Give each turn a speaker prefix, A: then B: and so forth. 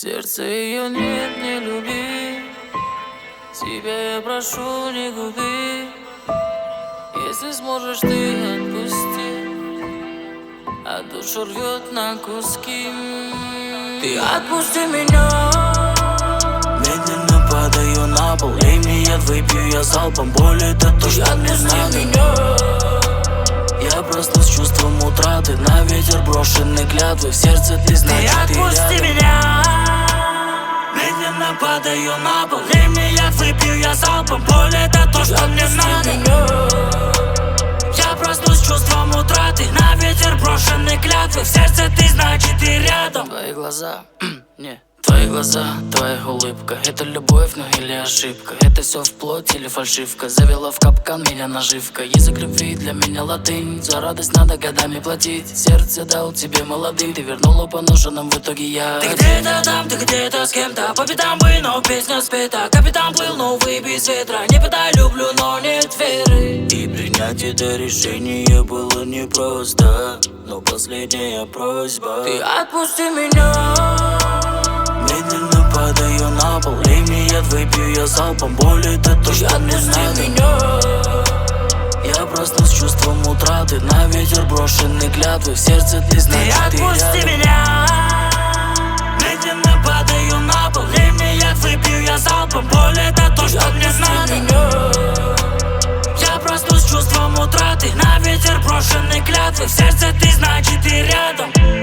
A: сердце ее нет, не люби. Тебя я прошу, не губи. Если сможешь, ты отпусти, а душу рвет на куски. Ты отпусти меня.
B: Медленно падаю на пол, лей мне яд, выпью я залпом. Боль это то, что мне надо. Я проснулся с чувством утраты, на ветер брошены клятвы. В сердце ты, значит, ты рядом.
A: Отпусти меня.
B: Медленно падаю на пол, лей мне яд, выпью я залпом. Боль это то, что мне надо. Я проснулся с чувством утраты, на ветер брошены клятвы. В сердце ты, значит, ты рядом.
A: Твои глаза, не. Твои глаза, твоя улыбка. Это любовь, ну или ошибка? Это все вплоть или фальшивка? Завела в капкан меня наживка. Язык любви для меня латынь. За радость надо годами платить. Сердце дал тебе молодым, ты вернула по ноженам, в итоге я.
B: Ты где-то там, ты где-то с кем-то. По пятам бы, но песня спета. Капитан плыл, но выбей с ветра. Не пытай, люблю, но нет веры. И принять это решение было непросто, но последняя просьба.
A: Ты отпусти меня.
B: Медленно падаю на пол, лей мне яд, выпью я залпом. Боль это то, что мне надо. Я проснулся с чувством утраты, на ветер брошены клятвы. В сердце ты, значит, ты рядом.
A: Отпусти меня.
B: Медленно падаю на пол, лей мне яд, выпью я залпом. Боль это то, что мне надо. Я проснулся с чувством утраты, на ветер брошены клятвы. В сердце ты, значит, ты рядом.